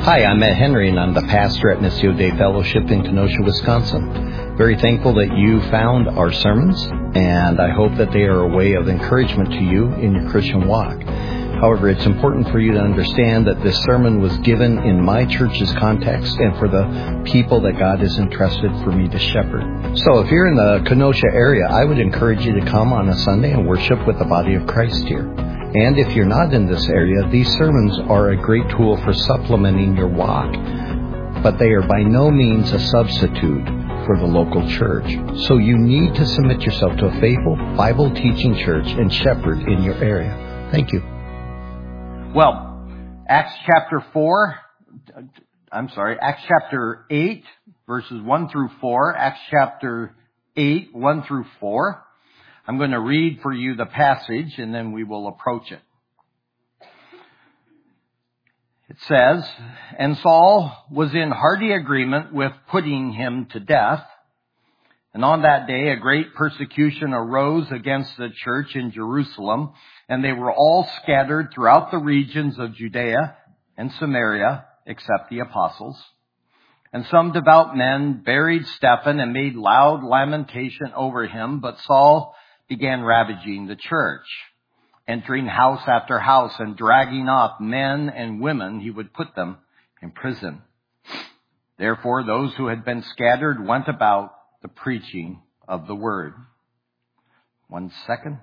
Hi, I'm Ed Henry, and I'm the pastor at Missio Dei Fellowship in Kenosha, Wisconsin. Very thankful that you found our sermons, and I hope that they are a way of encouragement to you in your Christian walk. However, it's important for you to understand that this sermon was given in my church's context and for the people that God has entrusted for me to shepherd. So if you're in the Kenosha area, I would encourage you to come on a Sunday and worship with the body of Christ here. And if you're not in this area, these sermons are a great tool for supplementing your walk, but they are by no means a substitute for the local church. So you need to submit yourself to a faithful, Bible-teaching church and shepherd in your area. Thank you. Well, Acts chapter 8, verses 1 through 4. Acts chapter 8, 1 through 4. I'm going to read for you the passage, and then we will approach it. It says, "And Saul was in hearty agreement with putting him to death. And on that day a great persecution arose against the church in Jerusalem, and they were all scattered throughout the regions of Judea and Samaria, except the apostles. And some devout men buried Stephen and made loud lamentation over him, but Saul began ravaging the church, entering house after house and dragging off men and women. He would put them in prison. Therefore, those who had been scattered went about the preaching of the word." 1 second.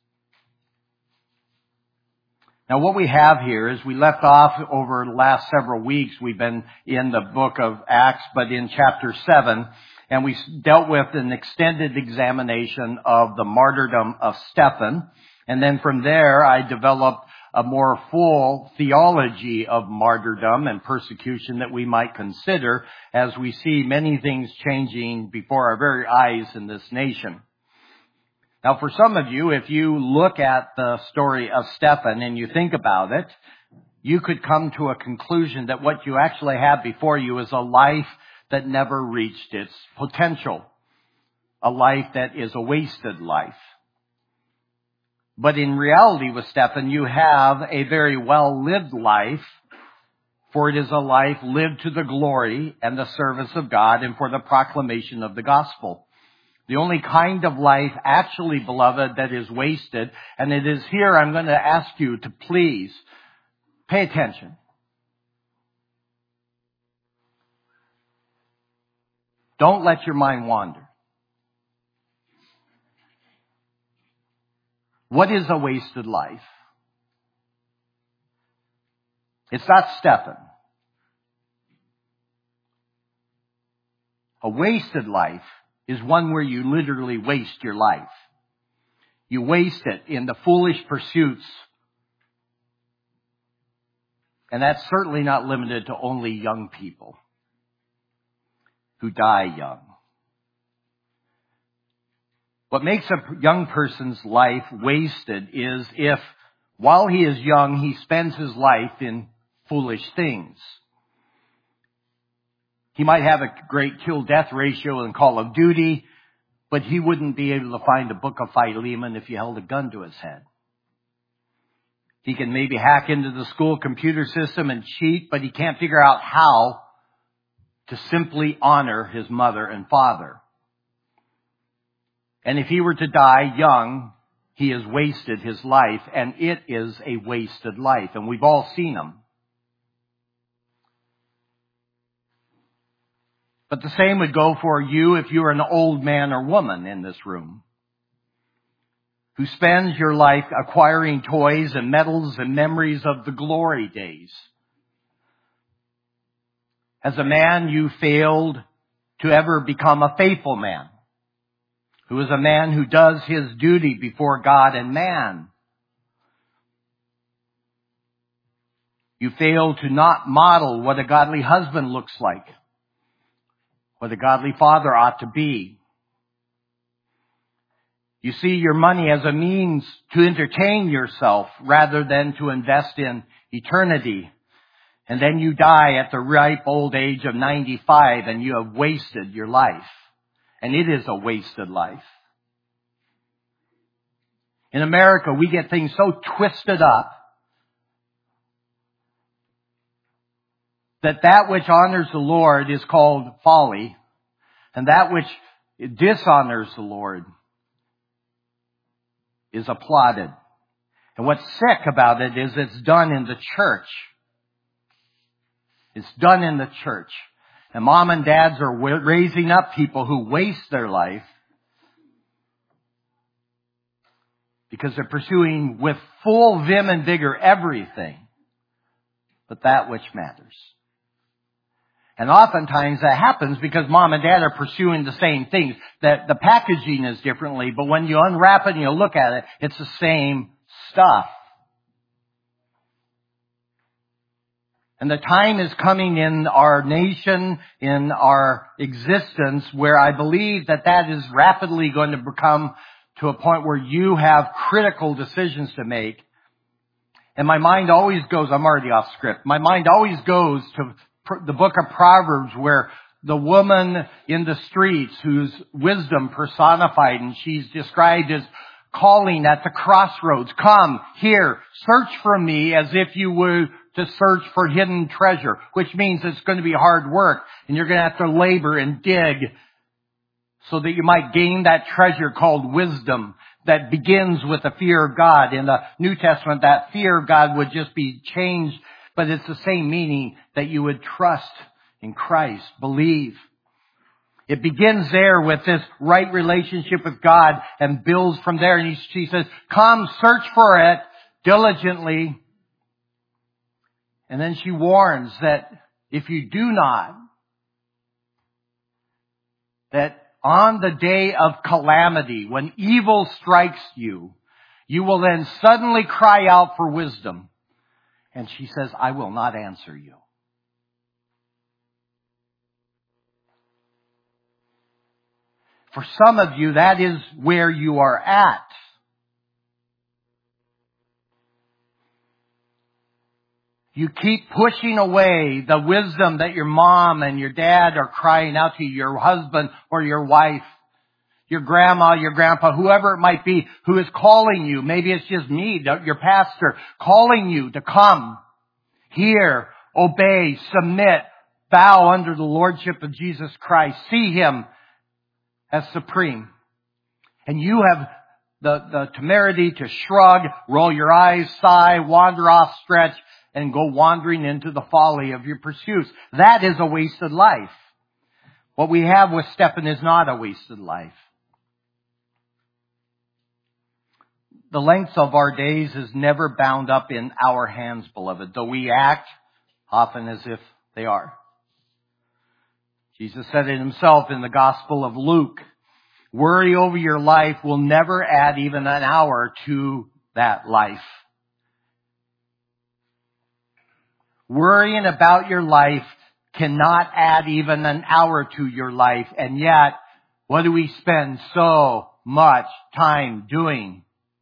Now what we have here is we left off over the last several weeks. We've been in the book of Acts, but in chapter 7, and we dealt with an extended examination of the martyrdom of Stephen. And then from there, I developed a more full theology of martyrdom and persecution that we might consider as we see many things changing before our very eyes in this nation. Now, for some of you, if you look at the story of Stephen and you think about it, you could come to a conclusion that what you actually have before you is a life that never reached its potential, a life that is a wasted life. But in reality with Stephen, you have a very well-lived life, for it is a life lived to the glory and the service of God and for the proclamation of the gospel. The only kind of life actually, beloved, that is wasted, and it is here I'm going to ask you to please pay attention. Don't let your mind wander. What is a wasted life? It's not Stephen. A wasted life is one where you literally waste your life. You waste it in the foolish pursuits. And that's certainly not limited to only young people who die young. What makes a young person's life wasted is if, while he is young, he spends his life in foolish things. He might have a great kill-death ratio in Call of Duty, but he wouldn't be able to find a book of Philemon if you held a gun to his head. He can maybe hack into the school computer system and cheat, but he can't figure out how to simply honor his mother and father. And if he were to die young, he has wasted his life, and it is a wasted life, and we've all seen them. But the same would go for you if you're an old man or woman in this room who spends your life acquiring toys and medals and memories of the glory days. As a man, you failed to ever become a faithful man, who is a man who does his duty before God and man. You fail to not model what a godly husband looks like, what a godly father ought to be. You see your money as a means to entertain yourself rather than to invest in eternity. And then you die at the ripe old age of 95 and you have wasted your life. And it is a wasted life. In America, we get things so twisted up that which honors the Lord is called folly, and that which dishonors the Lord is applauded. And what's sick about it is it's done in the church. It's done in the church. And mom and dads are raising up people who waste their life because they're pursuing with full vim and vigor everything but that which matters. And oftentimes that happens because mom and dad are pursuing the same things. That the packaging is differently, but when you unwrap it and you look at it, it's the same stuff. And the time is coming in our nation, in our existence, where I believe that is rapidly going to become to a point where you have critical decisions to make. And my mind always goes, I'm already off script, my mind always goes to the book of Proverbs, where the woman in the streets whose wisdom personified, and she's described as calling at the crossroads, come here, search for me as if you were to search for hidden treasure, which means it's going to be hard work and you're going to have to labor and dig so that you might gain that treasure called wisdom that begins with the fear of God. In the New Testament, that fear of God would just be changed, but it's the same meaning, that you would trust in Christ, believe. It begins there with this right relationship with God and builds from there. And she says, come, search for it diligently. And then she warns that if you do not, that on the day of calamity, when evil strikes you, you will then suddenly cry out for wisdom. And she says, I will not answer you. For some of you, that is where you are at. You keep pushing away the wisdom that your mom and your dad are crying out to you, your husband or your wife, your grandma, your grandpa, whoever it might be who is calling you. Maybe it's just me, your pastor, calling you to come, hear, obey, submit, bow under the lordship of Jesus Christ. See Him as supreme. And you have the temerity to shrug, roll your eyes, sigh, wander off, stretch, and go wandering into the folly of your pursuits. That is a wasted life. What we have with Stephen is not a wasted life. The length of our days is never bound up in our hands, beloved, though we act often as if they are. Jesus said it Himself in the Gospel of Luke. Worry over your life will never add even an hour to that life. Worrying about your life cannot add even an hour to your life. And yet, what do we spend so much time doing?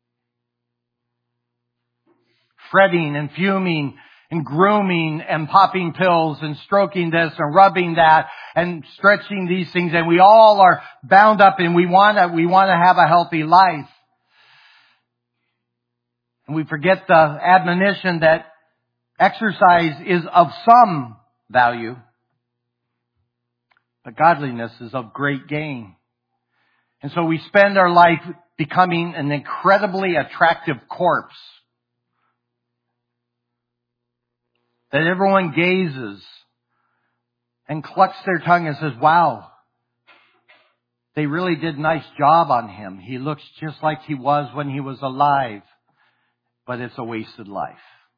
Fretting and fuming and grooming and popping pills and stroking this and rubbing that and stretching these things. And we all are bound up and we want to have a healthy life. And we forget the admonition that exercise is of some value, but godliness is of great gain. And so we spend our life becoming an incredibly attractive corpse that everyone gazes and clucks their tongue and says, wow, they really did a nice job on him. He looks just like he was when he was alive. But it's a wasted life.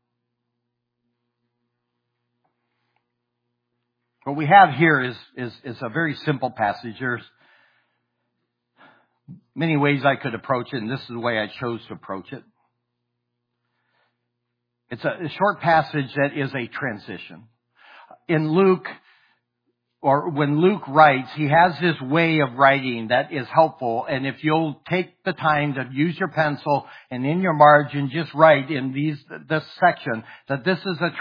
What we have here is a very simple passage. There's many ways I could approach it, and this is the way I chose to approach it. It's a short passage that is a transition. In Luke, or when Luke writes, he has this way of writing that is helpful. And if you'll take the time to use your pencil and in your margin, just write in this section that this is a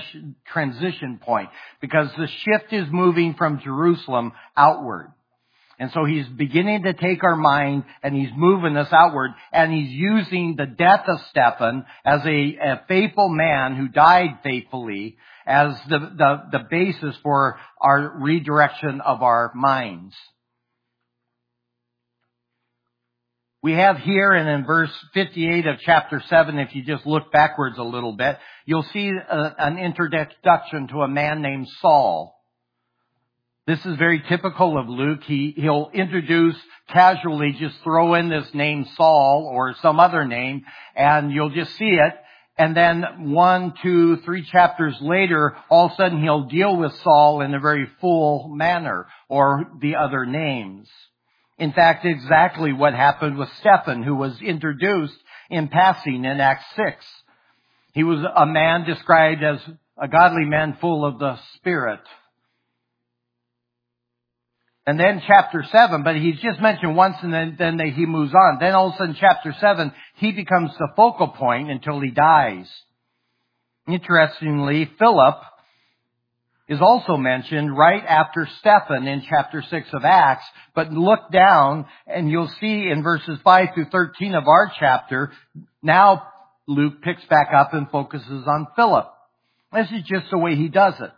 transition point, because the shift is moving from Jerusalem outward. And so he's beginning to take our mind and he's moving us outward, and he's using the death of Stephen as a faithful man who died faithfully as the basis for our redirection of our minds. We have here and in verse 58 of chapter 7, if you just look backwards a little bit, you'll see an introduction to a man named Saul. This is very typical of Luke. He'll introduce casually, just throw in this name Saul or some other name, and you'll just see it. And then 1, 2, 3 chapters later, all of a sudden he'll deal with Saul in a very full manner, or the other names. In fact, exactly what happened with Stephen, who was introduced in passing in Acts 6. He was a man described as a godly man full of the Spirit. And then chapter 7, but he's just mentioned once and then he moves on. Then all of a sudden chapter 7, he becomes the focal point until he dies. Interestingly, Philip is also mentioned right after Stephen in chapter 6 of Acts. But look down and you'll see in verses 5 through 13 of our chapter, now Luke picks back up and focuses on Philip. This is just the way he does it.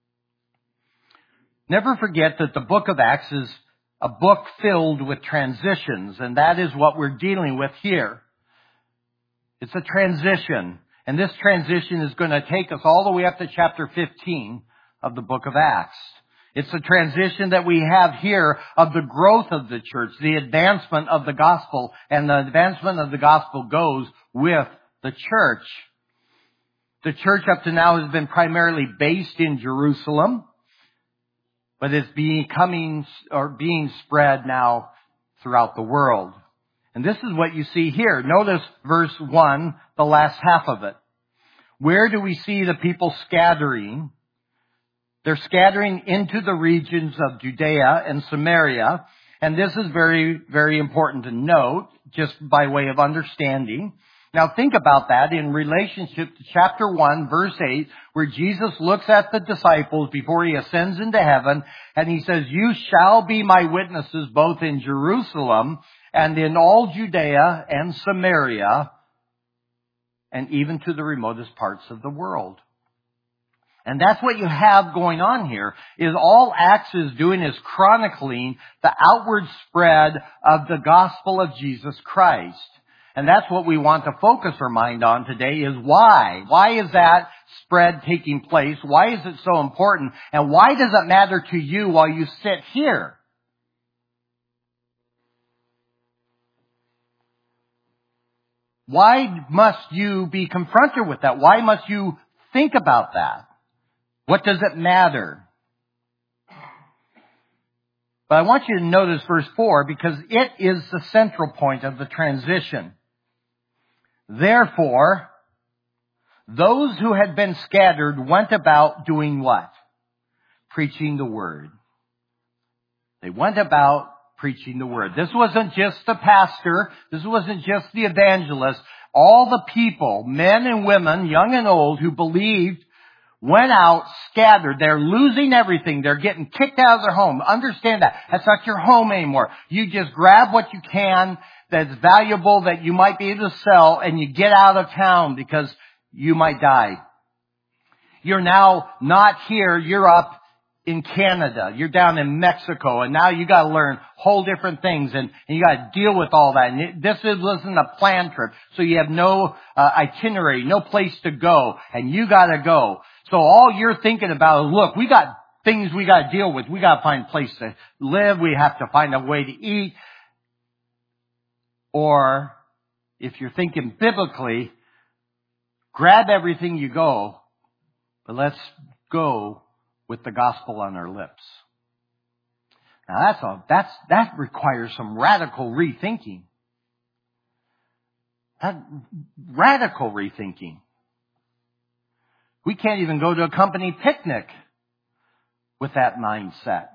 Never forget that the book of Acts is a book filled with transitions, and that is what we're dealing with here. It's a transition, and this transition is going to take us all the way up to chapter 15 of the book of Acts. It's a transition that we have here of the growth of the church, the advancement of the gospel, and the advancement of the gospel goes with the church. The church up to now has been primarily based in Jerusalem, but it's being spread now throughout the world. And this is what you see here. Notice verse 1, the last half of it. Where do we see the people scattering? They're scattering into the regions of Judea and Samaria. And this is very, very important to note, just by way of understanding. Now think about that in relationship to chapter 1, verse 8, where Jesus looks at the disciples before he ascends into heaven, and he says, "You shall be my witnesses both in Jerusalem and in all Judea and Samaria, and even to the remotest parts of the world." And that's what you have going on here, is all Acts is doing is chronicling the outward spread of the gospel of Jesus Christ. And that's what we want to focus our mind on today, is why. Why is that spread taking place? Why is it so important? And why does it matter to you while you sit here? Why must you be confronted with that? Why must you think about that? What does it matter? But I want you to notice verse 4, because it is the central point of the transition. Therefore, those who had been scattered went about doing what? Preaching the word. They went about preaching the word. This wasn't just the pastor. This wasn't just the evangelist. All the people, men and women, young and old, who believed, went out, scattered. They're losing everything. They're getting kicked out of their home. Understand that. That's not your home anymore. You just grab what you can that's valuable that you might be able to sell, and you get out of town because you might die. You're now not here. You're up in Canada. You're down in Mexico, and now you got to learn whole different things, and you got to deal with all that. And this wasn't a planned trip, so you have no itinerary, no place to go, and you got to go. So all you're thinking about is, look, we got things we got to deal with. We got to find a place to live. We have to find a way to eat. Or, if you're thinking biblically, grab everything you go, but let's go with the gospel on our lips. Now that requires some radical rethinking. Radical rethinking. We can't even go to a company picnic with that mindset.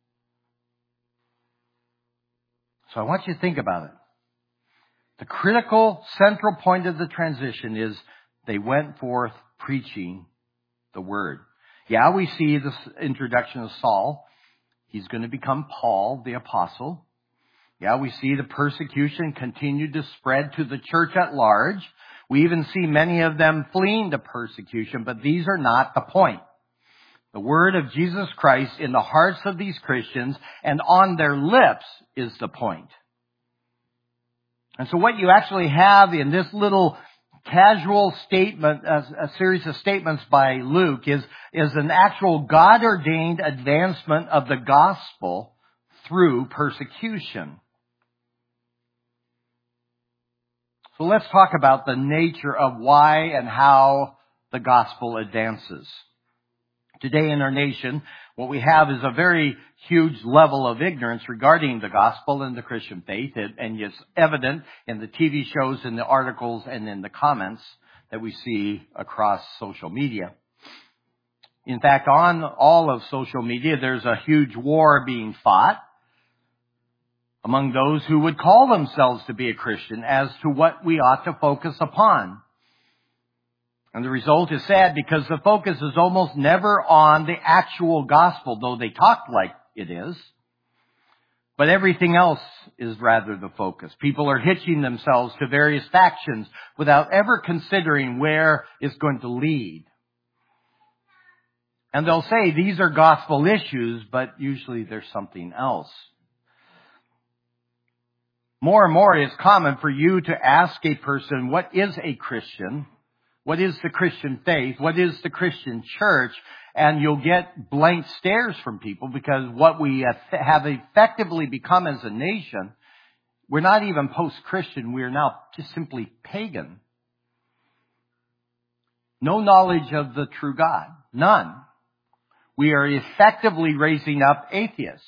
So I want you to think about it. The critical central point of the transition is they went forth preaching the word. Yeah, we see this introduction of Saul. He's going to become Paul, the apostle. Yeah, we see the persecution continue to spread to the church at large. We even see many of them fleeing the persecution, but these are not the point. The word of Jesus Christ in the hearts of these Christians and on their lips is the point. And so what you actually have in this little casual statement, a series of statements by Luke, is an actual God-ordained advancement of the gospel through persecution. So let's talk about the nature of why and how the gospel advances. Today in our nation, what we have is a very huge level of ignorance regarding the gospel and the Christian faith, and it's evident in the TV shows, in the articles, and in the comments that we see across social media. In fact, on all of social media, there's a huge war being fought among those who would call themselves to be a Christian as to what we ought to focus upon. And the result is sad because the focus is almost never on the actual gospel, though they talk like it is. But everything else is rather the focus. People are hitching themselves to various factions without ever considering where it's going to lead. And they'll say these are gospel issues, but usually there's something else. More and more it's common for you to ask a person, what is a Christian? What is the Christian faith? What is the Christian church? And you'll get blank stares from people because what we have effectively become as a nation, we're not even post-Christian. We are now just simply pagan. No knowledge of the true God. None. We are effectively raising up atheists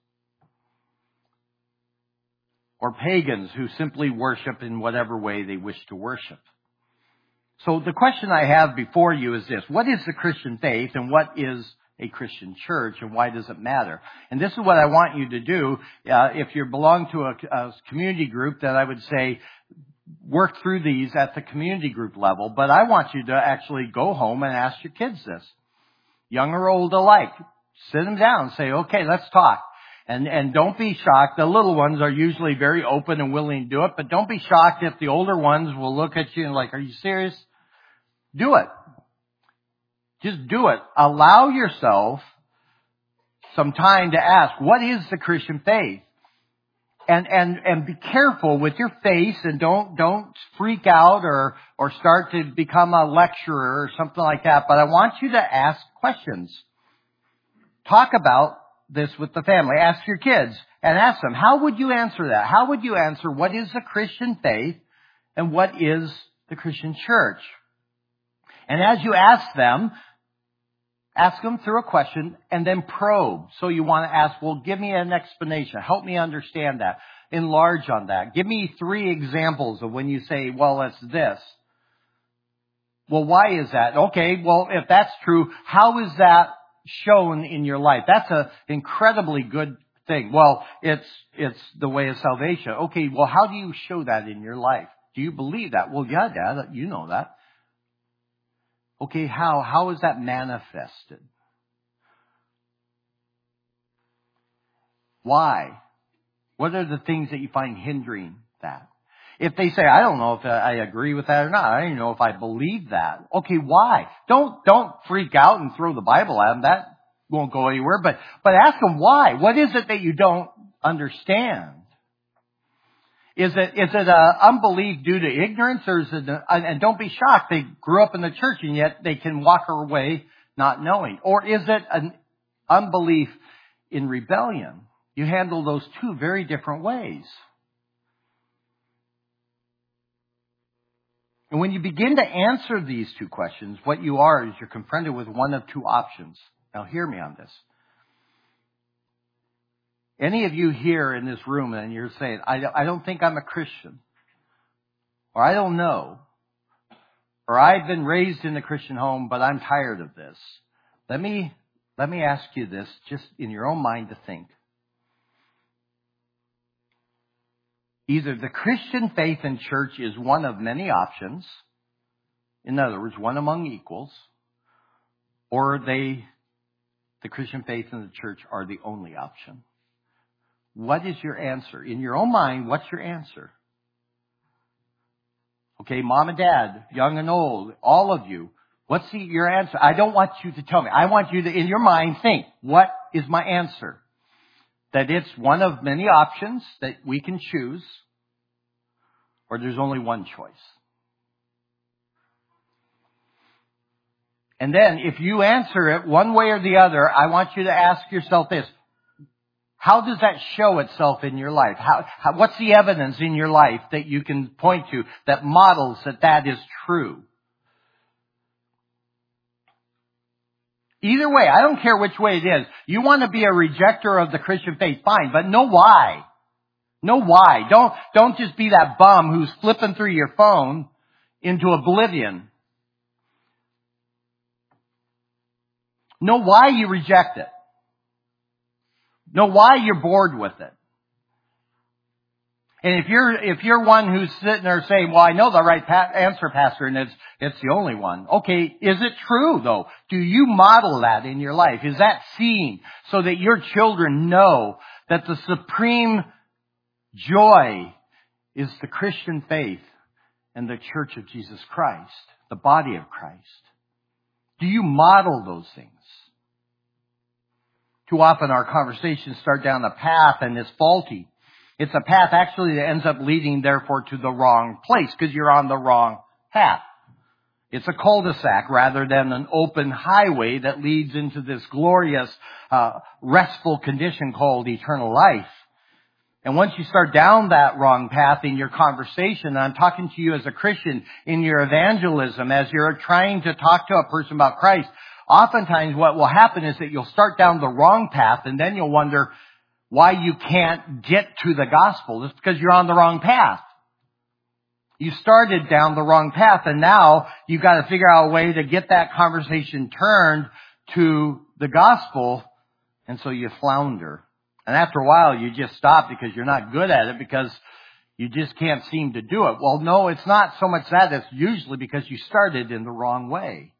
or pagans who simply worship in whatever way they wish to worship. So the question I have before you is this. What is the Christian faith and what is a Christian church and why does it matter? And this is what I want you to do. If you belong to a community group, then I would say work through these at the community group level. But I want you to actually go home and ask your kids this. Young or old alike. Sit them down and say, okay, let's talk. And don't be shocked. The little ones are usually very open and willing to do it. But don't be shocked if the older ones will look at you and like, are you serious? Do it. Just do it. Allow yourself some time to ask, what is the Christian faith? And be careful with your face and don't freak out or start to become a lecturer or something like that. But I want you to ask questions. Talk about this with the family. Ask your kids and ask them, how would you answer that? How would you answer what is the Christian faith and what is the Christian church? And as you ask them through a question and then probe. So you want to ask, well, give me an explanation. Help me understand that. Enlarge on that. Give me 3 examples of when you say, well, it's this. Well, why is that? Okay, well, if that's true, how is that shown in your life? That's an incredibly good thing. Well, it's the way of salvation. Okay, well, how do you show that in your life? Do you believe that? Well, yeah, Dad, you know that. Okay, how? How is that manifested? Why? What are the things that you find hindering that? If they say, I don't know if I agree with that or not. I don't even know if I believe that. Okay, why? Don't freak out and throw the Bible at them. That won't go anywhere. But ask them why. What is it that you don't understand? Is it unbelief due to ignorance, or is it? And don't be shocked. They grew up in the church and yet they can walk away not knowing. Or is it an unbelief in rebellion? You handle those 2 very different ways. And when you begin to answer these 2 questions, what you are is you're confronted with one of 2 options. Now hear me on this. Any of you here in this room and you're saying, I don't think I'm a Christian, or I don't know, or I've been raised in a Christian home, but I'm tired of this. Let me ask you this, just in your own mind to think. Either the Christian faith and church is one of many options, in other words, one among equals, or they the Christian faith and the church are the only option. What is your answer? In your own mind, what's your answer? Okay, mom and dad, young and old, all of you, what's your answer? I don't want you to tell me. I want you to, in your mind, think, what is my answer? That it's one of many options that we can choose, or there's only one choice. And then, if you answer it one way or the other, I want you to ask yourself this. How does that show itself in your life? What's the evidence in your life that you can point to that models that is true? Either way, I don't care which way it is. You want to be a rejecter of the Christian faith, fine, but know why. Know why. Don't just be that bum who's flipping through your phone into oblivion. Know why you reject it. Know why you're bored with it. And if you're one who's sitting there saying, well, I know the right answer, Pastor, and it's the only one. Okay, is it true, though? Do you model that in your life? Is that seen so that your children know that the supreme joy is the Christian faith and the Church of Jesus Christ, the body of Christ? Do you model those things? Too often our conversations start down a path and it's faulty. It's a path actually that ends up leading, therefore, to the wrong place because you're on the wrong path. It's a cul-de-sac rather than an open highway that leads into this glorious, restful condition called eternal life. And once you start down that wrong path in your conversation, I'm talking to you as a Christian in your evangelism, as you're trying to talk to a person about Christ, oftentimes what will happen is that you'll start down the wrong path and then you'll wonder why you can't get to the gospel. It's because you're on the wrong path. You started down the wrong path and now you've got to figure out a way to get that conversation turned to the gospel, and so you flounder. And after a while you just stop because you're not good at it because you just can't seem to do it. Well, no, it's not so much that. It's usually because you started in the wrong way.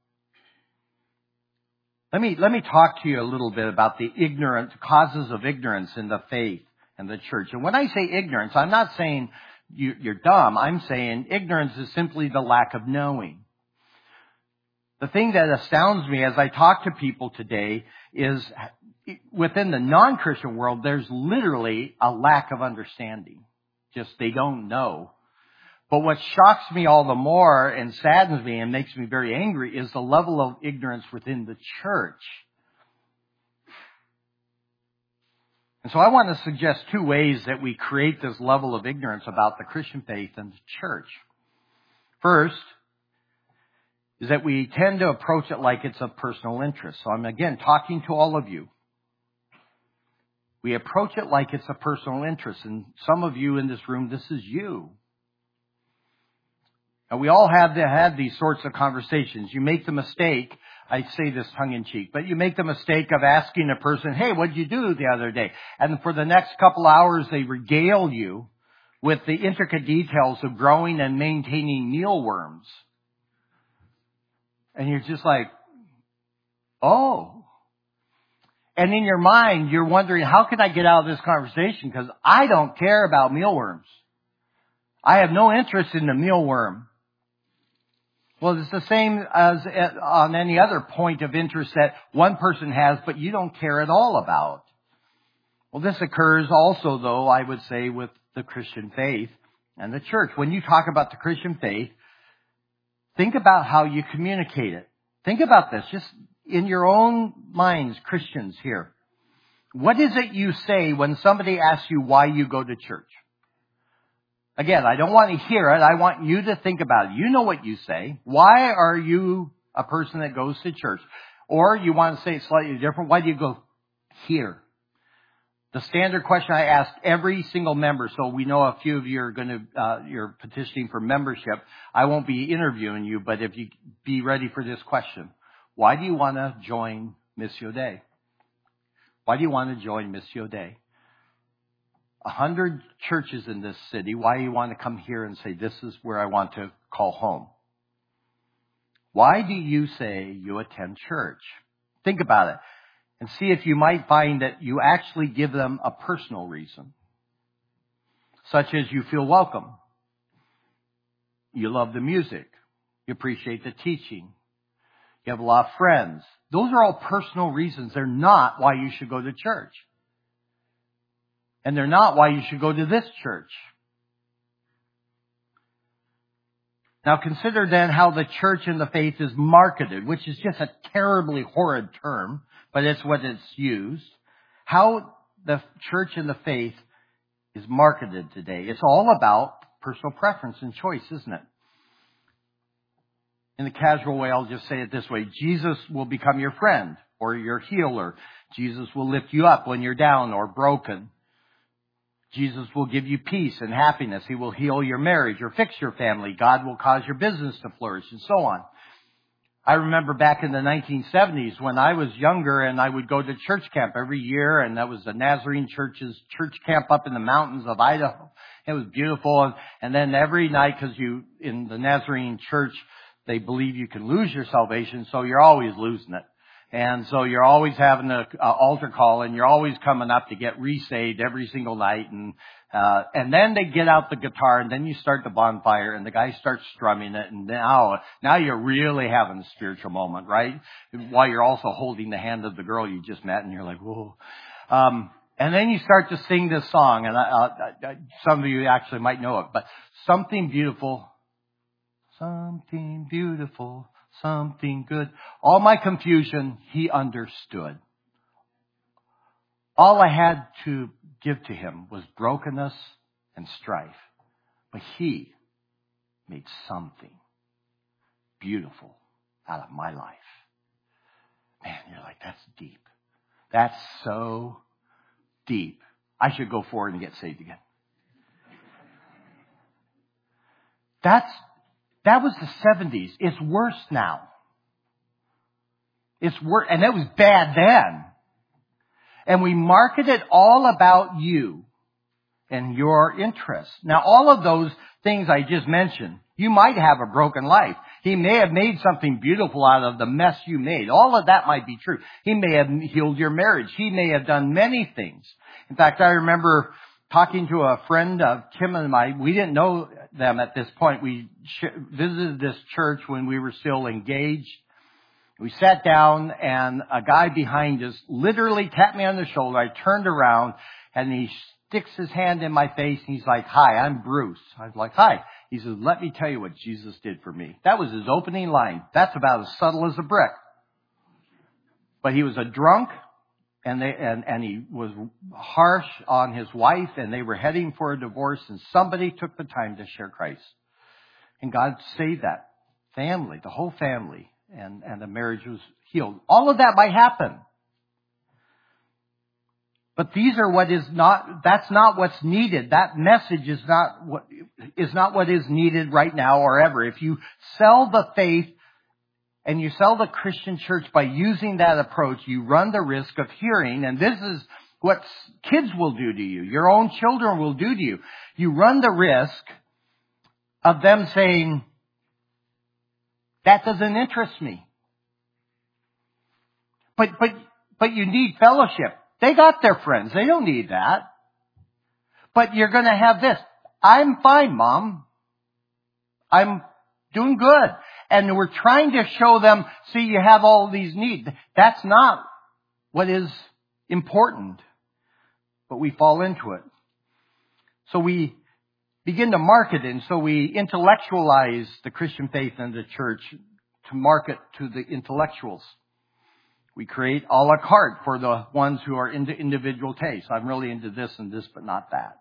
Let me talk to you a little bit about the causes of ignorance in the faith and the church. And when I say ignorance, I'm not saying you're dumb. I'm saying ignorance is simply the lack of knowing. The thing that astounds me as I talk to people today is within the non-Christian world, there's literally a lack of understanding. Just they don't know. But what shocks me all the more and saddens me and makes me very angry is the level of ignorance within the church. And so I want to suggest two ways that we create this level of ignorance about the Christian faith and the church. First is that we tend to approach it like it's of personal interest. So I'm again talking to all of you. We approach it like it's a personal interest. And some of you in this room, this is you. And we all have to have these sorts of conversations. You make the mistake, I say this tongue-in-cheek, but you make the mistake of asking a person, hey, what did you do the other day? And for the next couple hours, they regale you with the intricate details of growing and maintaining mealworms. And you're just like, oh. And in your mind, you're wondering, how can I get out of this conversation? Because I don't care about mealworms. I have no interest in the mealworm. Well, it's the same as on any other point of interest that one person has, but you don't care at all about. Well, this occurs also, though, I would say, with the Christian faith and the church. When you talk about the Christian faith, think about how you communicate it. Think about this, just in your own minds, Christians here. What is it you say when somebody asks you why you go to church? Again, I don't want to hear it. I want you to think about it. You know what you say. Why are you a person that goes to church? Or you want to say it slightly different. Why do you go here? The standard question I ask every single member, so we know a few of you are you're petitioning for membership. I won't be interviewing you, but if you be ready for this question. Why do you want to join Missio Dei? Why do you want to join Missio Dei? 100 churches in this city. Why do you want to come here and say, this is where I want to call home? Why do you say you attend church? Think about it. and see if you might find that you actually give them a personal reason, such as you feel welcome, you love the music, you appreciate the teaching, you have a lot of friends. Those are all personal reasons. They're not why you should go to church. And they're not why you should go to this church. Now consider then how the church and the faith is marketed, which is just a terribly horrid term, but it's what it's used. How the church and the faith is marketed today. It's all about personal preference and choice, isn't it? In the casual way, I'll just say it this way. Jesus will become your friend or your healer. Jesus will lift you up when you're down or broken. Jesus will give you peace and happiness. He will heal your marriage or fix your family. God will cause your business to flourish and so on. I remember back in the 1970s when I was younger and I would go to church camp every year, and that was the Nazarene Church's church camp up in the mountains of Idaho. It was beautiful. And then every night, because in the Nazarene Church, they believe you can lose your salvation, so you're always losing it. And so you're always having an altar call, and you're always coming up to get resaved every single night. And then they get out the guitar, and then you start the bonfire, and the guy starts strumming it, and now you're really having a spiritual moment, right? While you're also holding the hand of the girl you just met, and you're like, whoa. And then you start to sing this song, and some of you actually might know it, but something beautiful, something good. All my confusion, he understood. All I had to give to him was brokenness and strife. But he made something beautiful out of my life. Man, you're like, that's deep. That's so deep. I should go forward and get saved again. That was the 70s. It's worse now. It's worse, and it was bad then. And we market it all about you and your interests. Now, all of those things I just mentioned, you might have a broken life. He may have made something beautiful out of the mess you made. All of that might be true. He may have healed your marriage. He may have done many things. In fact, I remember talking to a friend of Kim and I. We didn't know them at this point. We visited this church when we were still engaged. We sat down, and a guy behind us literally tapped me on the shoulder. I turned around, and he sticks his hand in my face, and he's like, "Hi, I'm Bruce." I was like, "Hi." He says, "Let me tell you what Jesus did for me." That was his opening line. That's about as subtle as a brick. But he was a drunk, and he was harsh on his wife, and they were heading for a divorce, and somebody took the time to share Christ. And God saved that family, the whole family. And the marriage was healed. All of that might happen. But that's not what's needed. That message is not what is needed right now or ever. If you sell the faith and you sell the Christian church by using that approach, you run the risk of hearing, and this is what kids will do to you, your own children will do to you. You run the risk of them saying, "That doesn't interest me." But you need fellowship. They got their friends. They don't need that. But you're going to have this. "I'm fine, Mom. I'm doing good." And we're trying to show them, see, you have all these needs. That's not what is important. But we fall into it. So we begin to market it, and so we intellectualize the Christian faith and the church to market to the intellectuals. We create a la carte for the ones who are into individual tastes. I'm really into this and this, but not that.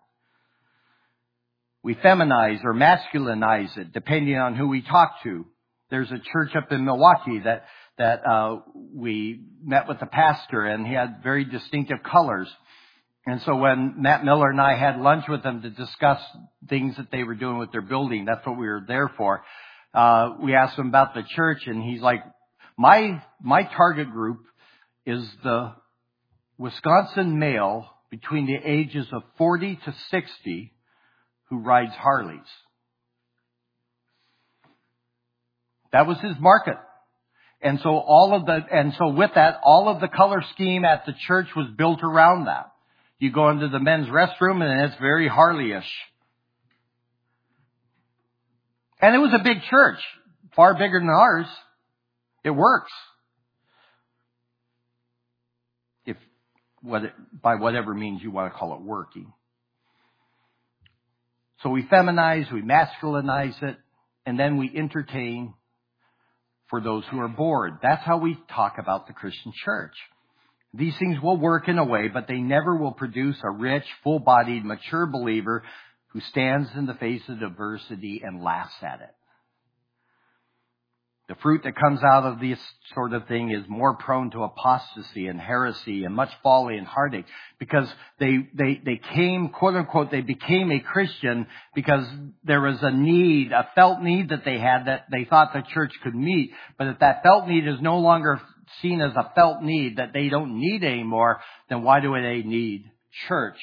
We feminize or masculinize it depending on who we talk to. There's a church up in Milwaukee that we met with the pastor, and he had very distinctive colors. And so when Matt Miller and I had lunch with them to discuss things that they were doing with their building, that's what we were there for. We asked him about the church, and he's like, my target group is the Wisconsin male between the ages of 40 to 60 who rides Harleys. That was his market. And so with that, all of the color scheme at the church was built around that. You go into the men's restroom and it's very Harley-ish. And it was a big church, far bigger than ours. It works. By whatever means you want to call it working. So we feminize, we masculinize it, and then we entertain for those who are bored. That's how we talk about the Christian church. These things will work in a way, but they never will produce a rich, full-bodied, mature believer who stands in the face of diversity and laughs at it. The fruit that comes out of this sort of thing is more prone to apostasy and heresy and much folly and heartache, because they came, quote unquote, they became a Christian because there was a need, a felt need that they had that they thought the church could meet. But if that felt need is no longer seen as a felt need that they don't need anymore, then why do they need church?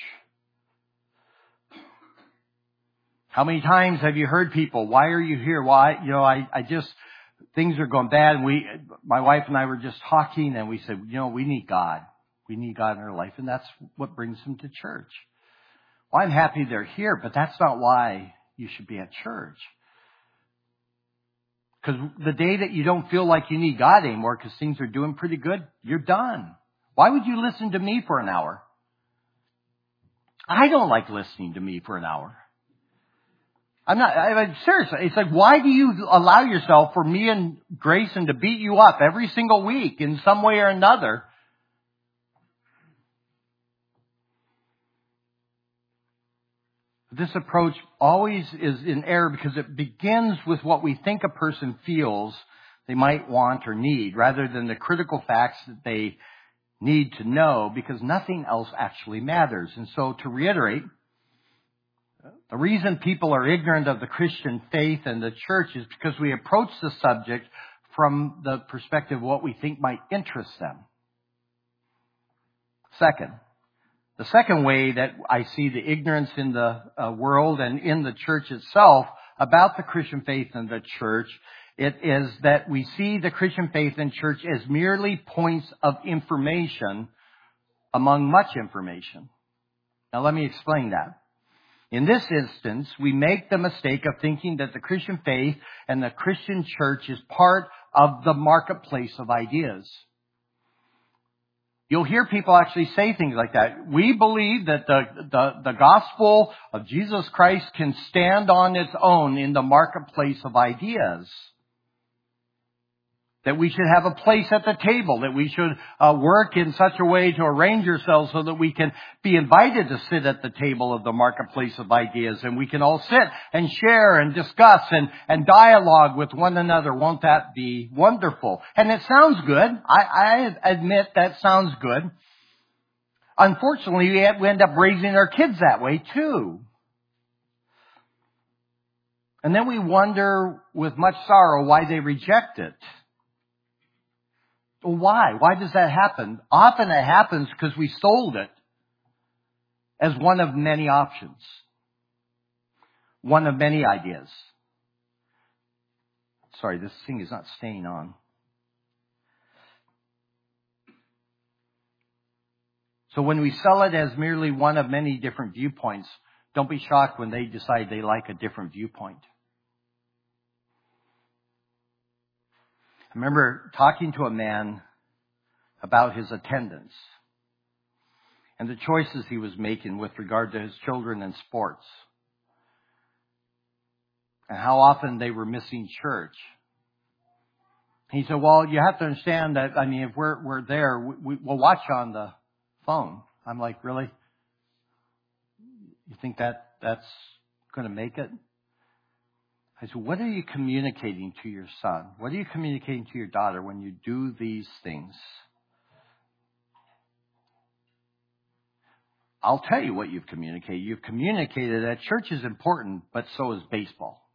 How many times have you heard people, why are you here? Why, I just, things are going bad. And my wife and I were just talking and we said, we need God. We need God in our life. And that's what brings them to church. Well, I'm happy they're here, but that's not why you should be at church. Because the day that you don't feel like you need God anymore because things are doing pretty good, you're done. Why would you listen to me for an hour? I don't like listening to me for an hour. Seriously, it's like, why do you allow yourself for me and Grayson to beat you up every single week in some way or another? This approach always is in error because it begins with what we think a person feels they might want or need, rather than the critical facts that they need to know, because nothing else actually matters. And so, to reiterate, the reason people are ignorant of the Christian faith and the church is because we approach the subject from the perspective of what we think might interest them. The second way that I see the ignorance in the world and in the church itself about the Christian faith and the church, it is that we see the Christian faith and church as merely points of information among much information. Now let me explain that. In this instance, we make the mistake of thinking that the Christian faith and the Christian church is part of the marketplace of ideas. You'll hear people actually say things like that. We believe that the gospel of Jesus Christ can stand on its own in the marketplace of ideas. That we should have a place at the table, that we should work in such a way to arrange ourselves so that we can be invited to sit at the table of the marketplace of ideas, and we can all sit and share and discuss and dialogue with one another. Won't that be wonderful? And it sounds good. I admit that sounds good. Unfortunately, we end up raising our kids that way too. And then we wonder with much sorrow why they reject it. Well, why? Why does that happen? Often it happens because we sold it as one of many options. One of many ideas. Sorry, this thing is not staying on. So when we sell it as merely one of many different viewpoints, don't be shocked when they decide they like a different viewpoint. I remember talking to a man about his attendance and the choices he was making with regard to his children and sports, and how often they were missing church. He said, well, you have to understand that, if we're there, we'll watch on the phone. I'm like, really? You think that's going to make it? I said, what are you communicating to your son? What are you communicating to your daughter when you do these things? I'll tell you what you've communicated. You've communicated that church is important, but so is baseball.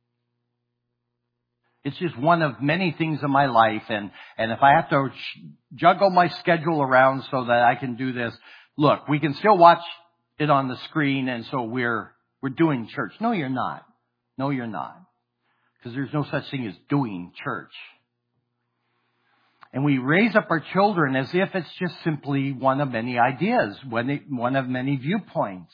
It's just one of many things in my life, and if I have to juggle my schedule around so that I can do this, look, we can still watch it on the screen, and so we're doing church. No, you're not. No, you're not. Because there's no such thing as doing church. And we raise up our children as if it's just simply one of many ideas, one of many viewpoints.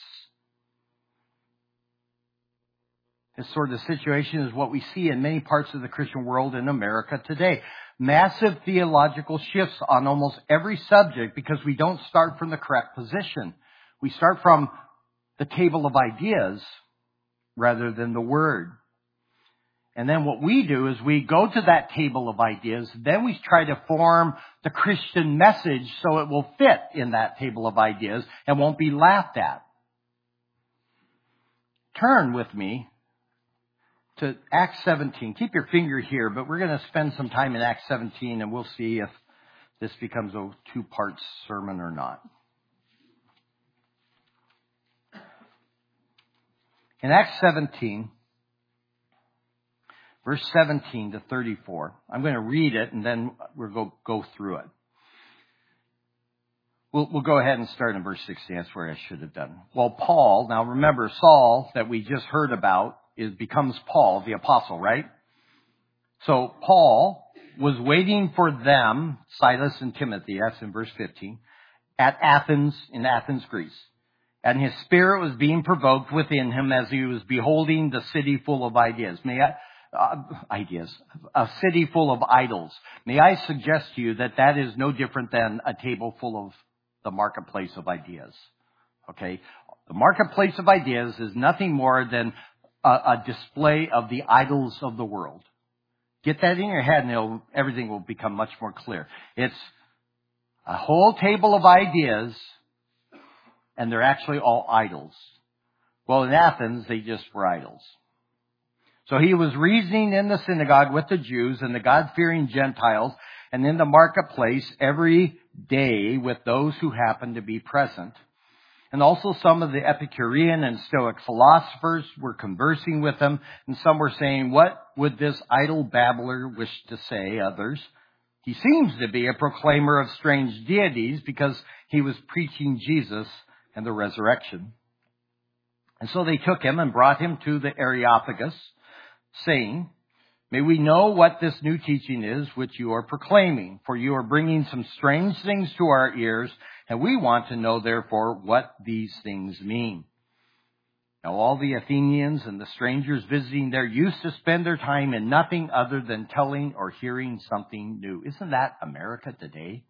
This sort of situation is what we see in many parts of the Christian world in America today. Massive theological shifts on almost every subject because we don't start from the correct position. We start from the table of ideas rather than the Word. And then what we do is we go to that table of ideas, then we try to form the Christian message so it will fit in that table of ideas and won't be laughed at. Turn with me to Acts 17. Keep your finger here, but we're going to spend some time in Acts 17 and we'll see if this becomes a two-part sermon or not. In Acts 17, verse 17 to 34, I'm going to read it and then we'll go through it. We'll go ahead and start in verse 16. That's where I should have done. Well, Paul, now remember Saul that we just heard about becomes Paul, the apostle, right? So Paul was waiting for them, Silas and Timothy, that's in verse 15, at Athens, in Athens, Greece. And his spirit was being provoked within him as he was beholding the city full of ideas. A city full of idols. May I suggest to you that that is no different than a table full of the marketplace of ideas. Okay? The marketplace of ideas is nothing more than a display of the idols of the world. Get that in your head and everything will become much more clear. It's a whole table of ideas and they're actually all idols. Well, in Athens, they just were idols. So he was reasoning in the synagogue with the Jews and the God-fearing Gentiles and in the marketplace every day with those who happened to be present. And also some of the Epicurean and Stoic philosophers were conversing with him, and some were saying, "What would this idle babbler wish to say?" Others, "He seems to be a proclaimer of strange deities," because he was preaching Jesus and the resurrection. And so they took him and brought him to the Areopagus, saying, "May we know what this new teaching is which you are proclaiming, for you are bringing some strange things to our ears, and we want to know, therefore, what these things mean." Now all the Athenians and the strangers visiting there used to spend their time in nothing other than telling or hearing something new. Isn't that America today?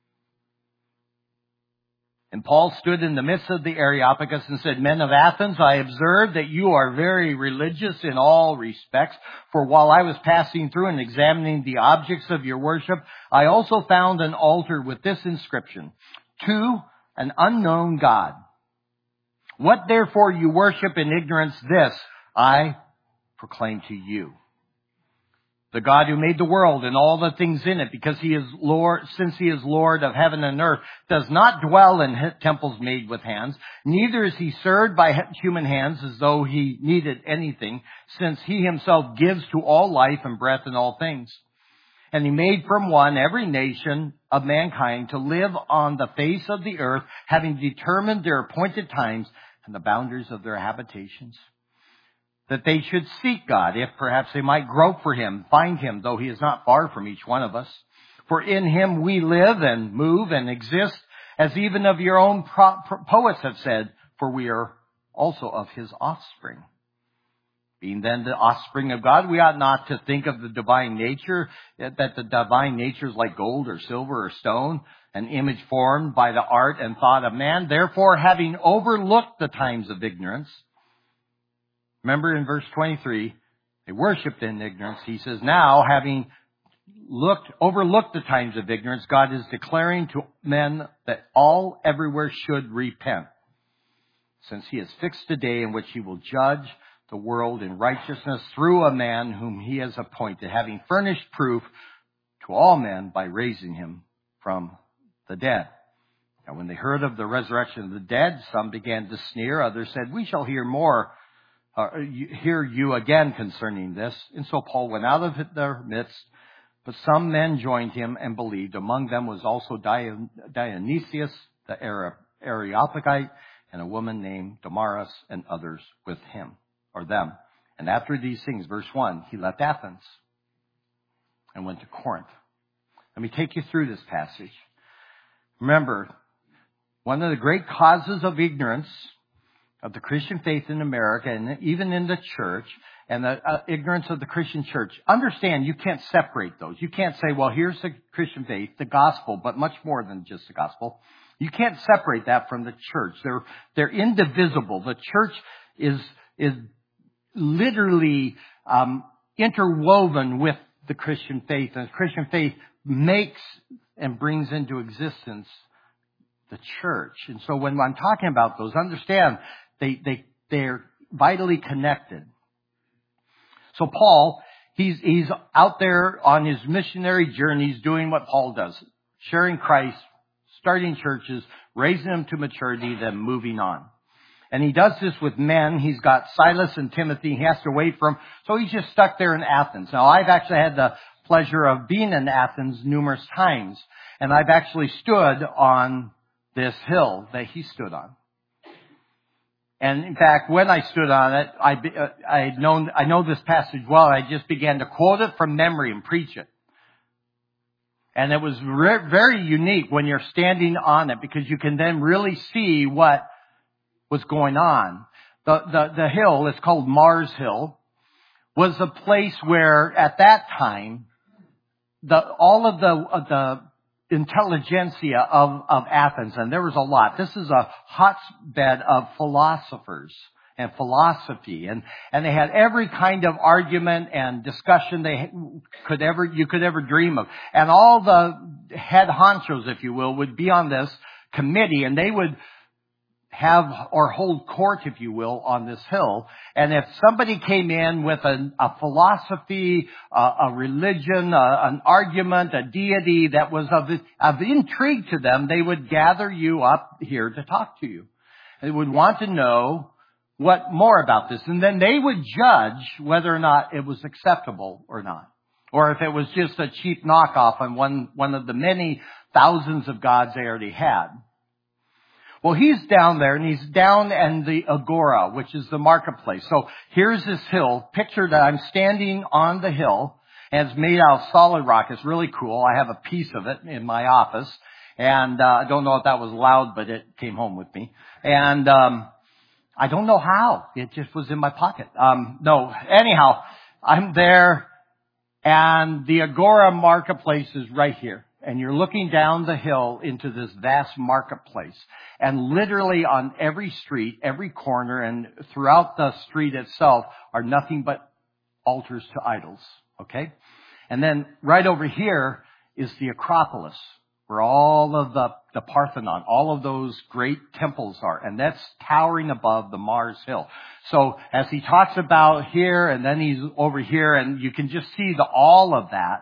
And Paul stood in the midst of the Areopagus and said, "Men of Athens, I observe that you are very religious in all respects. For while I was passing through and examining the objects of your worship, I also found an altar with this inscription, 'To an unknown God.' What therefore you worship in ignorance, this I proclaim to you. The God who made the world and all the things in it, because he is Lord, since he is Lord of heaven and earth, does not dwell in temples made with hands, neither is he served by human hands as though he needed anything, since he himself gives to all life and breath and all things. And he made from one every nation of mankind to live on the face of the earth, having determined their appointed times and the boundaries of their habitations, that they should seek God, if perhaps they might grope for him, find him, though he is not far from each one of us. For in him we live and move and exist, as even of your own poets have said, for we are also of his offspring. Being then the offspring of God, we ought not to think of the divine nature, that the divine nature is like gold or silver or stone, an image formed by the art and thought of man. Therefore, having overlooked the times of ignorance," remember in verse 23, they worshipped in ignorance. He says, now having overlooked the times of ignorance, God is declaring to men that all everywhere should repent, since he has fixed a day in which he will judge the world in righteousness through a man whom he has appointed, having furnished proof to all men by raising him from the dead. Now when they heard of the resurrection of the dead, some began to sneer. Others said, "We shall hear you again concerning this." And so Paul went out of their midst, but some men joined him and believed. Among them was also Dionysius the Areopagite and a woman named Damaris and others with him, or them. And after these things, verse 1, he left Athens and went to Corinth. Let me take you through this passage. Remember, one of the great causes of ignorance of the Christian faith in America and even in the church and the ignorance of the Christian church. Understand, you can't separate those. You can't say, well, here's the Christian faith, the gospel, but much more than just the gospel. You can't separate that from the church. They're indivisible. The church is literally interwoven with the Christian faith, and the Christian faith makes and brings into existence the church. And so when I'm talking about those, understand they're vitally connected. So Paul, he's out there on his missionary journeys doing what Paul does, sharing Christ, starting churches, raising them to maturity, then moving on. And he does this with men. He's got Silas and Timothy. He has to wait for them. So he's just stuck there in Athens. Now, I've actually had the pleasure of being in Athens numerous times. And I've actually stood on this hill that he stood on. And in fact, when I stood on it, I know this passage well. I just began to quote it from memory and preach it. And it was very unique when you're standing on it, because you can then really see what was going on. The hill, it's called Mars Hill, was a place where at that time, all of the intelligentsia of Athens, and there was a lot. This is a hotbed of philosophers and philosophy, and they had every kind of argument and discussion you could ever dream of. And all the head honchos, if you will, would be on this committee, and they would have or hold court, if you will, on this hill. And if somebody came in with a philosophy, a religion, an argument, a deity that was of intrigue to them, they would gather you up here to talk to you. They would want to know what more about this. And then they would judge whether or not it was acceptable or not. Or if it was just a cheap knockoff on one of the many thousands of gods they already had. Well, he's down there, and he's down in the Agora, which is the marketplace. So here's this hill. Picture that I'm standing on the hill, and it's made out of solid rock. It's really cool. I have a piece of it in my office, and I don't know if that was loud, but it came home with me. And I don't know how. It just was in my pocket. Anyhow, I'm there, and the Agora marketplace is right here. And you're looking down the hill into this vast marketplace. And literally on every street, every corner, and throughout the street itself are nothing but altars to idols. Okay? And then right over here is the Acropolis, where all of the Parthenon, all of those great temples are. And that's towering above the Mars Hill. So as he talks about here, and then he's over here, and you can just see all of that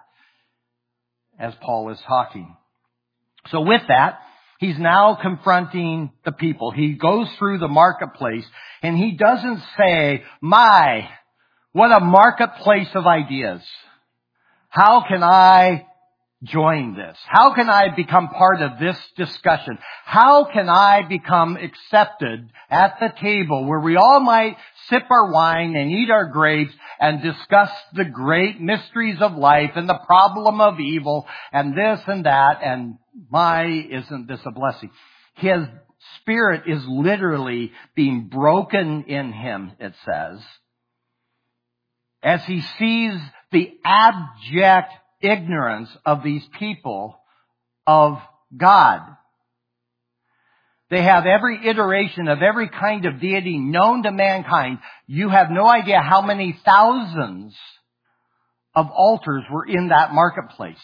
as Paul is talking. So with that, he's now confronting the people. He goes through the marketplace, and he doesn't say, my, what a marketplace of ideas. How can I join this? How can I become part of this discussion? How can I become accepted at the table where we all might sip our wine and eat our grapes and discuss the great mysteries of life and the problem of evil and this and that, and my, isn't this a blessing? His spirit is literally being broken in him, it says, as he sees the abject ignorance of these people of God. They have every iteration of every kind of deity known to mankind. You have no idea how many thousands of altars were in that marketplace.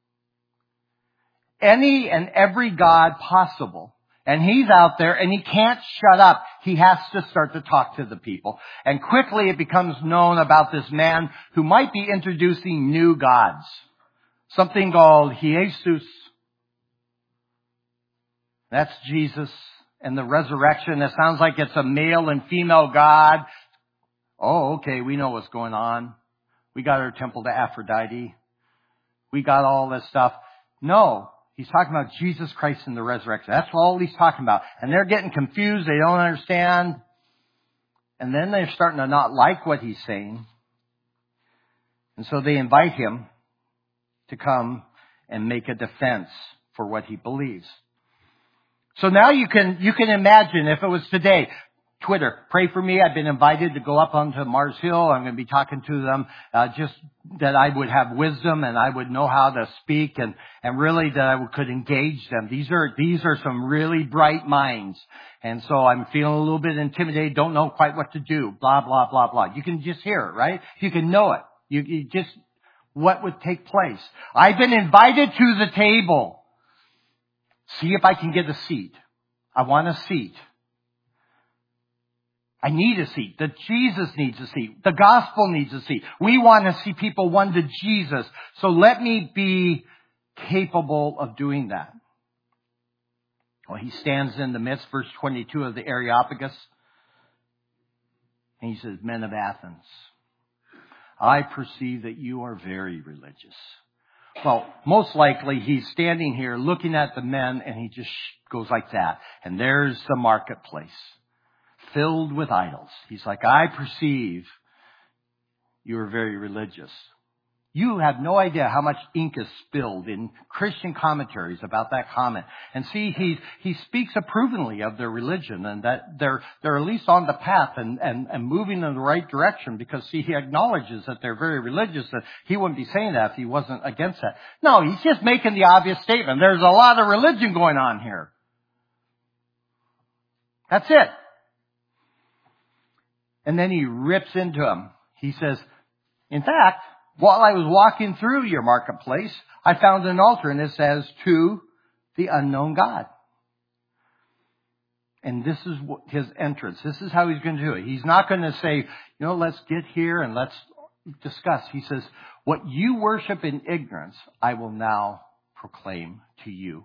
Any and every god possible. And he's out there and he can't shut up. He has to start to talk to the people. And quickly it becomes known about this man who might be introducing new gods. Something called Jesus. That's Jesus and the resurrection. It sounds like it's a male and female God. Oh, okay, we know what's going on. We got our temple to Aphrodite. We got all this stuff. No, he's talking about Jesus Christ and the resurrection. That's all he's talking about. And they're getting confused. They don't understand. And then they're starting to not like what he's saying. And so they invite him to come and make a defense for what he believes. So now you can imagine if it was today, Twitter, pray for me. I've been invited to go up onto Mars Hill. I'm going to be talking to them, just that I would have wisdom and I would know how to speak and really that I could engage them. These are some really bright minds. And so I'm feeling a little bit intimidated, don't know quite what to do, blah, blah, blah, blah. You can just hear it, right? You can know it. You just, what would take place? I've been invited to the table. See if I can get a seat. I want a seat. I need a seat. That Jesus needs a seat. The gospel needs a seat. We want to see people won to Jesus. So let me be capable of doing that. Well, he stands in the midst, verse 22 of the Areopagus. And he says, men of Athens, I perceive that you are very religious. Well, most likely he's standing here looking at the men and he just goes like that. And there's the marketplace filled with idols. He's like, I perceive you are very religious. You have no idea how much ink is spilled in Christian commentaries about that comment. And see, he speaks approvingly of their religion and that they're at least on the path and moving in the right direction because, see, he acknowledges that they're very religious, that he wouldn't be saying that if he wasn't against that. No, he's just making the obvious statement. There's a lot of religion going on here. That's it. And then he rips into him. He says, in fact, while I was walking through your marketplace, I found an altar and it says, to the unknown God. And this is his entrance. This is how he's going to do it. He's not going to say, let's get here and let's discuss. He says, what you worship in ignorance, I will now proclaim to you.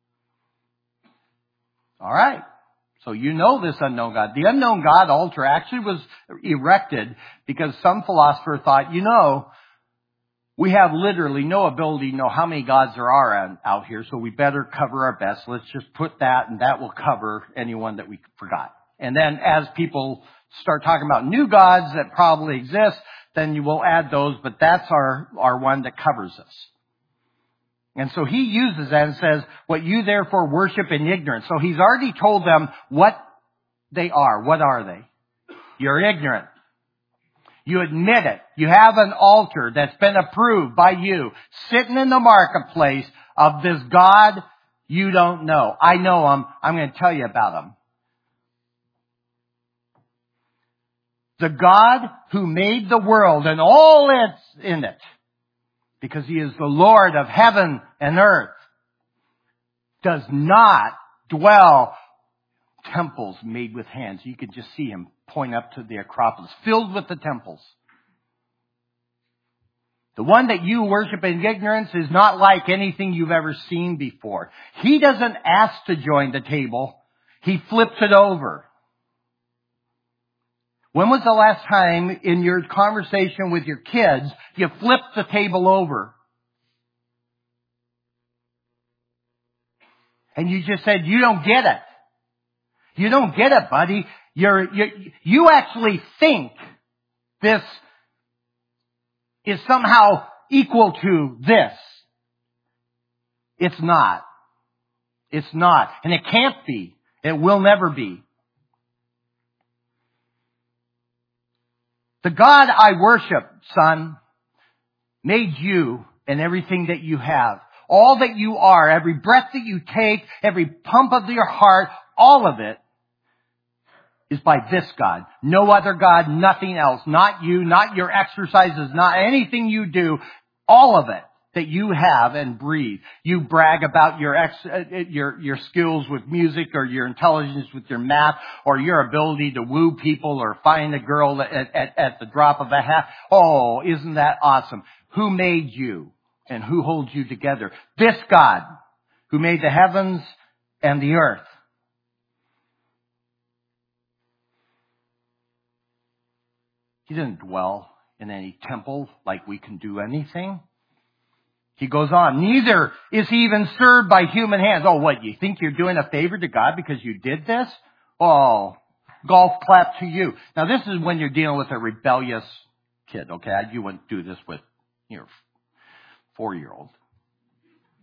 All right. So you know this unknown God. The unknown God altar actually was erected because some philosopher thought, we have literally no ability to know how many gods there are out here, so we better cover our best. Let's just put that, and that will cover anyone that we forgot. And then as people start talking about new gods that probably exist, then you will add those, but that's our one that covers us. And so he uses that and says, what you therefore worship in ignorance. So he's already told them what they are. What are they? You're ignorant. You admit it. You have an altar that's been approved by you, sitting in the marketplace of this God you don't know. I know him. I'm going to tell you about him. The God who made the world and all that's in it, because he is the Lord of heaven and earth, does not dwell temples made with hands. You could just see him point up to the Acropolis, filled with the temples. The one that you worship in ignorance is not like anything you've ever seen before. He doesn't ask to join the table. He flips it over. When was the last time in your conversation with your kids you flipped the table over? And you just said, you don't get it. You don't get it, buddy. You actually think this is somehow equal to this. It's not. It's not. And it can't be. It will never be. The God I worship, son, made you and everything that you have. All that you are, every breath that you take, every pump of your heart, all of it is by this God. No other God, nothing else. Not you, not your exercises, not anything you do. All of it that you have and breathe. You brag about your skills with music or your intelligence with your math or your ability to woo people or find a girl at the drop of a hat. Oh, isn't that awesome? Who made you and who holds you together? This God who made the heavens and the earth. He didn't dwell in any temple like we can do anything. He goes on, neither is he even served by human hands. Oh, what, you think you're doing a favor to God because you did this? Oh, golf clap to you. Now, this is when you're dealing with a rebellious kid, okay? You wouldn't do this with your 4-year-old.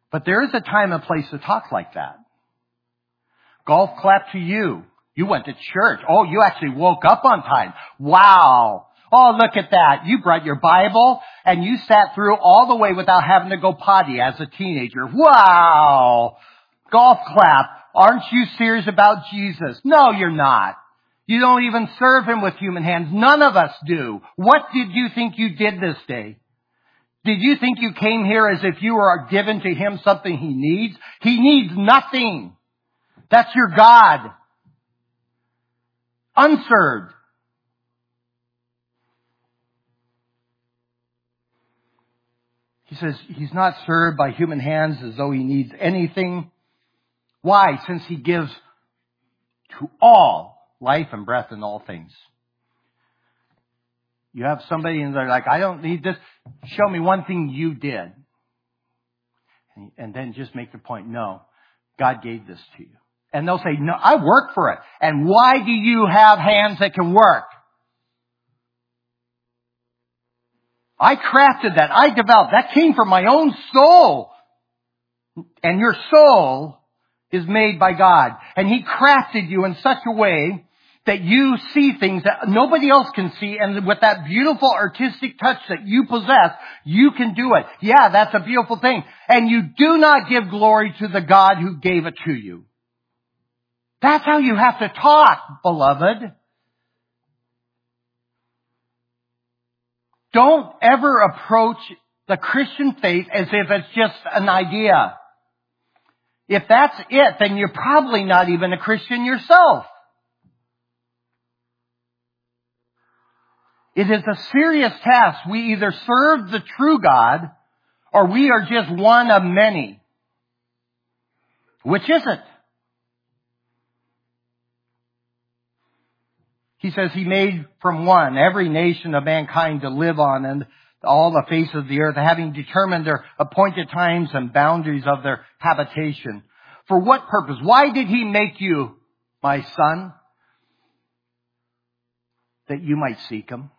But there is a time and place to talk like that. Golf clap to you. You went to church. Oh, you actually woke up on time. Wow. Oh, look at that. You brought your Bible and you sat through all the way without having to go potty as a teenager. Wow. Golf clap. Aren't you serious about Jesus? No, you're not. You don't even serve Him with human hands. None of us do. What did you think you did this day? Did you think you came here as if you were given to Him something He needs? He needs nothing. That's your God. Unserved. He says He's not served by human hands as though He needs anything. Why? Since He gives to all life and breath in all things. You have somebody and they're like, I don't need this. Show me one thing you did. And then just make the point, no, God gave this to you. And they'll say, no, I work for it. And why do you have hands that can work? I crafted that. I developed. That came from my own soul. And your soul is made by God. And He crafted you in such a way that you see things that nobody else can see, and with that beautiful artistic touch that you possess, you can do it. Yeah, that's a beautiful thing. And you do not give glory to the God who gave it to you. That's how you have to talk, beloved. Don't ever approach the Christian faith as if it's just an idea. If that's it, then you're probably not even a Christian yourself. It is a serious task. We either serve the true God or we are just one of many. Which is it? He says He made from one every nation of mankind to live on and all the face of the earth, having determined their appointed times and boundaries of their habitation. For what purpose? Why did He make you, my son? That you might seek Him.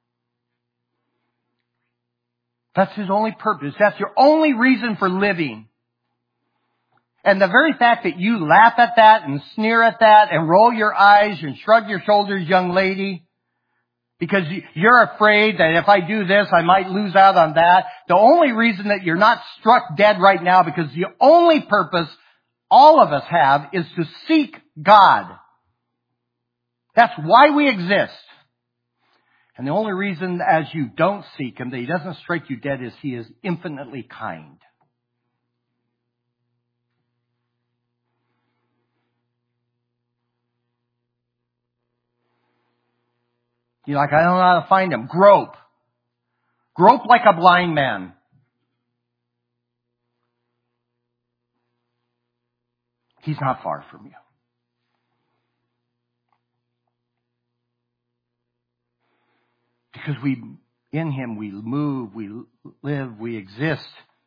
That's His only purpose. That's your only reason for living. And the very fact that you laugh at that and sneer at that and roll your eyes and shrug your shoulders, young lady, because you're afraid that if I do this, I might lose out on that. The only reason that you're not struck dead right now, because the only purpose all of us have is to seek God. That's why we exist. And the only reason as you don't seek Him, that He doesn't strike you dead, is He is infinitely kind. You're like, I don't know how to find Him. Grope. Grope like a blind man. He's not far from you. Because in Him we move, we live, we exist.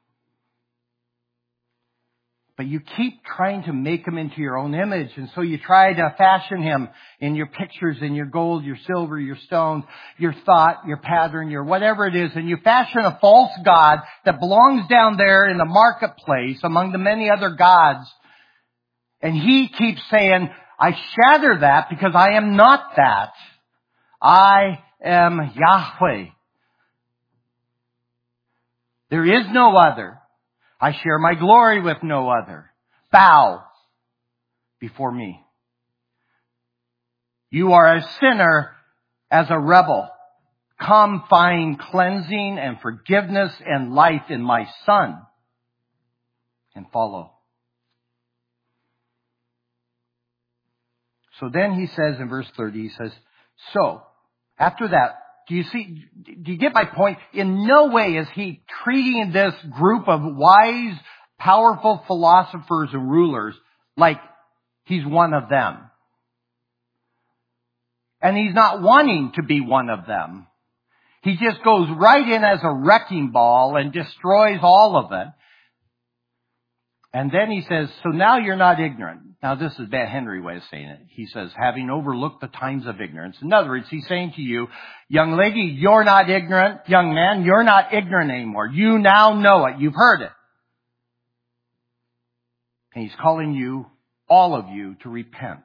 But you keep trying to make Him into your own image. And so you try to fashion Him in your pictures, in your gold, your silver, your stones, your thought, your pattern, your whatever it is. And you fashion a false God that belongs down there in the marketplace among the many other gods. And He keeps saying, I shatter that because I am not that. I am Yahweh. There is no other. I share my glory with no other. Bow before me. You are a sinner as a rebel. Come find cleansing and forgiveness and life in my Son. And follow. So then He says in verse 30, He says, so, after that, do you get my point? In no way is He treating this group of wise, powerful philosophers and rulers like He's one of them. And He's not wanting to be one of them. He just goes right in as a wrecking ball and destroys all of it. And then He says, so now you're not ignorant. Now this is Ben Henry way of saying it. He says, having overlooked the times of ignorance. In other words, He's saying to you, young lady, you're not ignorant. Young man, you're not ignorant anymore. You now know it. You've heard it. And He's calling you, all of you, to repent.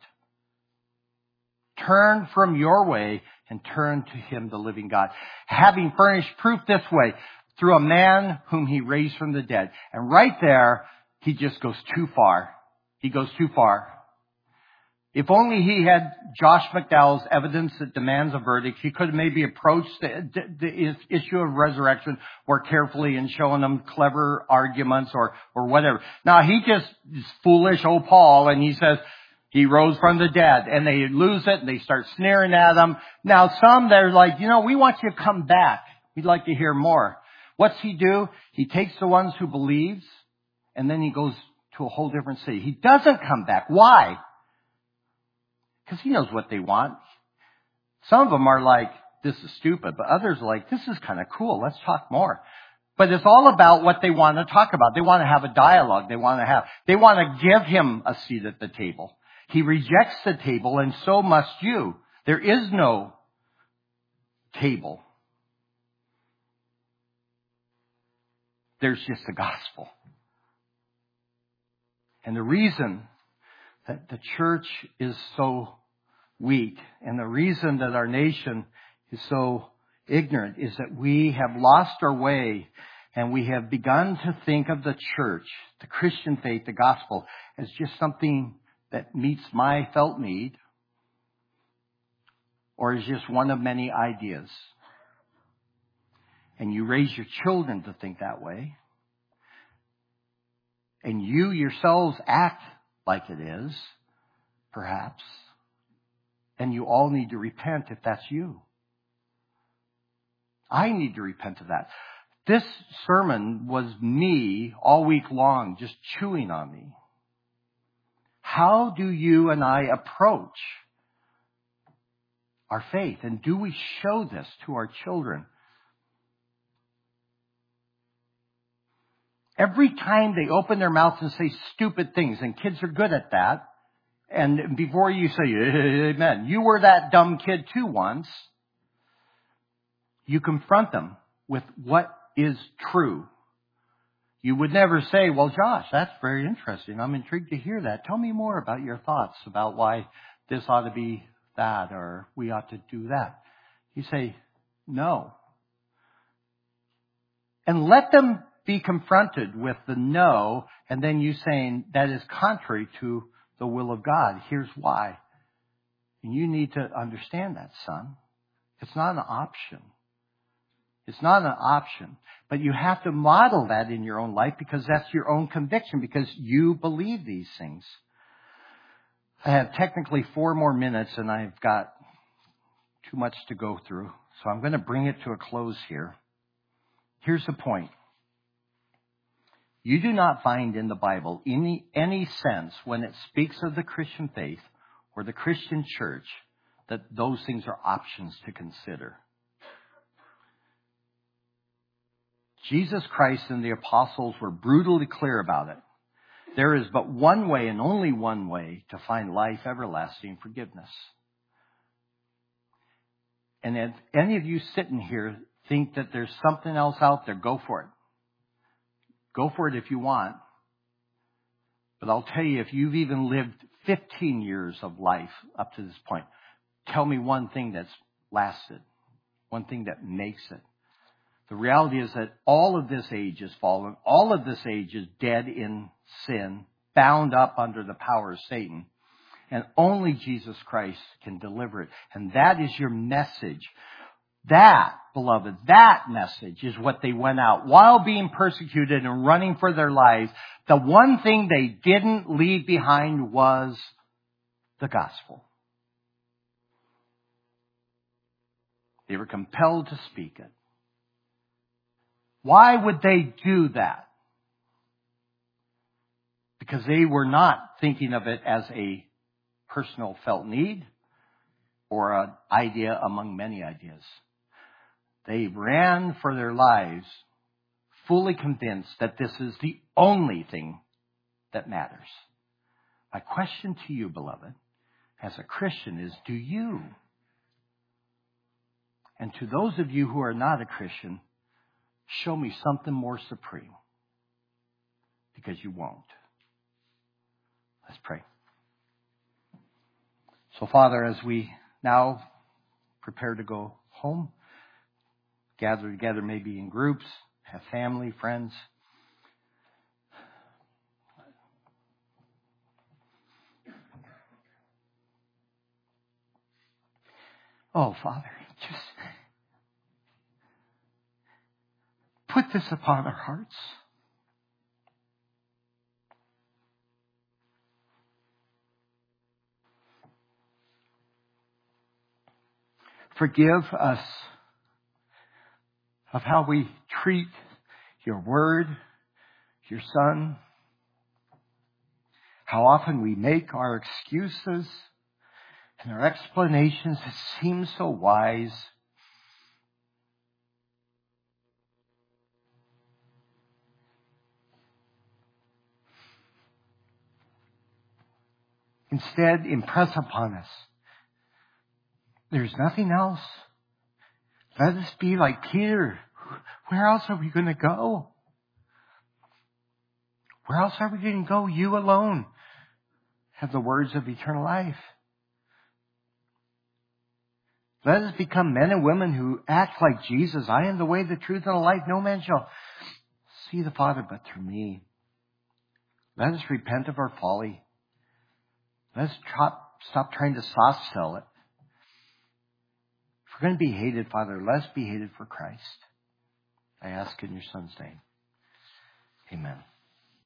Turn from your way and turn to Him, the living God. Having furnished proof this way, through a man whom He raised from the dead. And right there, He just goes too far. He goes too far. If only he had Josh McDowell's evidence that demands a verdict, he could have maybe approached the issue of resurrection more carefully and shown them clever arguments or whatever. Now, he just is foolish old Paul, and he says he rose from the dead, and they lose it, and they start sneering at him. Now, some, they're like, we want you to come back. We'd like to hear more. What's he do? He takes the ones who believes, and then he goes to a whole different city. He doesn't come back. Why? Because he knows what they want. Some of them are like, this is stupid, but others are like, this is kind of cool. Let's talk more. But it's all about what they want to talk about. They want to have a dialogue. They want to give him a seat at the table. He rejects the table, and so must you. There is no table. There's just the gospel. And the reason that the church is so weak and the reason that our nation is so ignorant is that we have lost our way and we have begun to think of the church, the Christian faith, the gospel, as just something that meets my felt need or is just one of many ideas. And you raise your children to think that way. And you yourselves act like it is, perhaps. And you all need to repent if that's you. I need to repent of that. This sermon was me all week long, just chewing on me. How do you and I approach our faith? And do we show this to our children? Every time they open their mouths and say stupid things, and kids are good at that, and before you say, amen, you were that dumb kid too once, you confront them with what is true. You would never say, well, Josh, that's very interesting. I'm intrigued to hear that. Tell me more about your thoughts about why this ought to be that or we ought to do that. You say, no. And let them be confronted with the no, and then you saying that is contrary to the will of God. Here's why. And you need to understand that, son. It's not an option. It's not an option. But you have to model that in your own life because that's your own conviction, because you believe these things. I have technically 4 more minutes, and I've got too much to go through. So I'm going to bring it to a close here. Here's the point. You do not find in the Bible any sense when it speaks of the Christian faith or the Christian church that those things are options to consider. Jesus Christ and the apostles were brutally clear about it. There is but one way and only one way to find life, everlasting forgiveness. And if any of you sitting here think that there's something else out there, go for it. Go for it if you want. But I'll tell you, if you've even lived 15 years of life up to this point, tell me one thing that's lasted, one thing that makes it. The reality is that all of this age is fallen. All of this age is dead in sin, bound up under the power of Satan. And only Jesus Christ can deliver it. And that is your message. That, beloved, that message is what they went out while being persecuted and running for their lives. The one thing they didn't leave behind was the gospel. They were compelled to speak it. Why would they do that? Because they were not thinking of it as a personal felt need or an idea among many ideas. They ran for their lives, fully convinced that this is the only thing that matters. My question to you, beloved, as a Christian is, do you? And to those of you who are not a Christian, show me something more supreme. Because you won't. So, Father, as we now prepare to go home, gather together maybe in groups, have family, friends, oh, Father, just put this upon our hearts. Forgive us of how we treat your word, your Son, how often we make our excuses and our explanations that seem so wise. Instead, impress upon us, there's nothing else. Let us be like Peter. Where else are we going to go? Where else are we going to go? You alone have the words of eternal life. Let us become men and women who act like Jesus. I am the way, the truth, and the life. No man shall see the Father but through me. Let us repent of our folly. Let us stop trying to soft sell it. If we're going to be hated, Father, let us be hated for Christ. I ask in your Son's name. Amen.